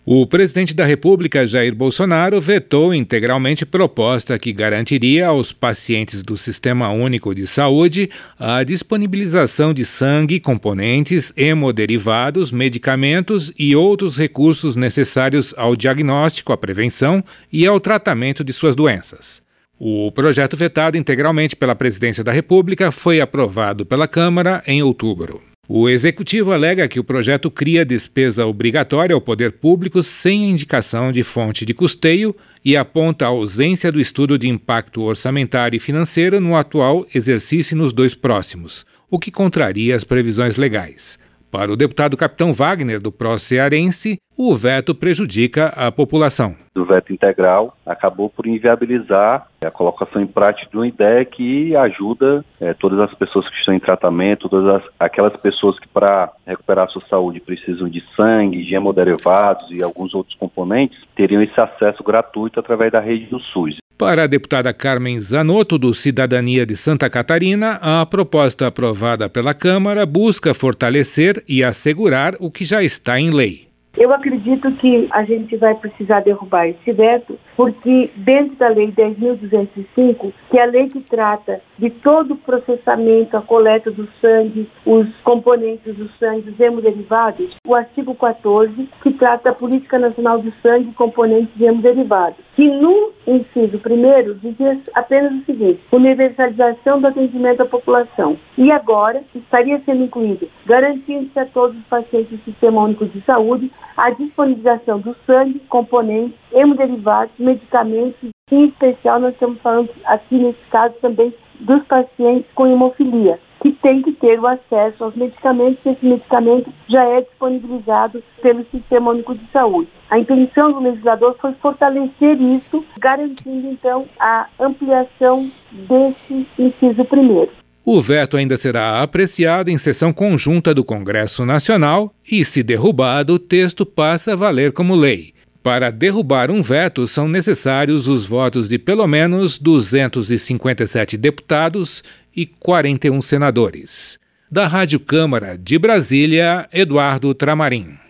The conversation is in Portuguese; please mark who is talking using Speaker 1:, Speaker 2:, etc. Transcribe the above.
Speaker 1: O presidente da República, Jair Bolsonaro, vetou integralmente proposta que garantiria aos pacientes do Sistema Único de Saúde a disponibilização de sangue, componentes, hemoderivados, medicamentos e outros recursos necessários ao diagnóstico, à prevenção e ao tratamento de suas doenças. O projeto vetado integralmente pela Presidência da República foi aprovado pela Câmara em outubro. O Executivo alega que o projeto cria despesa obrigatória ao poder público sem indicação de fonte de custeio e aponta a ausência do estudo de impacto orçamentário e financeiro no atual exercício e nos dois próximos, o que contraria as previsões legais. Para o deputado Capitão Wagner, do PRO cearense, o veto prejudica a população.
Speaker 2: O veto integral acabou por inviabilizar a colocação em prática de uma ideia que ajuda todas as pessoas que estão em tratamento, aquelas pessoas que para recuperar a sua saúde precisam de sangue, de hemoderivados e alguns outros componentes, teriam esse acesso gratuito através da rede do SUS.
Speaker 1: Para a deputada Carmen Zanotto, do Cidadania de Santa Catarina, a proposta aprovada pela Câmara busca fortalecer e assegurar o que já está em lei.
Speaker 3: Eu acredito que a gente vai precisar derrubar esse veto, porque dentro da Lei 10.205, que é a lei que trata de todo o processamento, a coleta do sangue, os componentes do sangue, os hemoderivados, o artigo 14, que trata a Política Nacional do Sangue, componentes e hemoderivados, que no inciso primeiro dizia apenas o seguinte: universalização do atendimento à população. E agora estaria sendo incluído, garantindo-se a todos os pacientes do Sistema Único de Saúde a disponibilização do sangue, componentes, hemoderivados, medicamentos, em especial nós estamos falando aqui nesse caso também dos pacientes com hemofilia, que tem que ter o acesso aos medicamentos, e esse medicamento já é disponibilizado pelo Sistema Único de Saúde. A intenção do legislador foi fortalecer isso, garantindo então a ampliação desse inciso primeiro.
Speaker 1: O veto ainda será apreciado em sessão conjunta do Congresso Nacional e, se derrubado, o texto passa a valer como lei. Para derrubar um veto, são necessários os votos de pelo menos 257 deputados e 41 senadores. Da Rádio Câmara de Brasília, Eduardo Tramarim.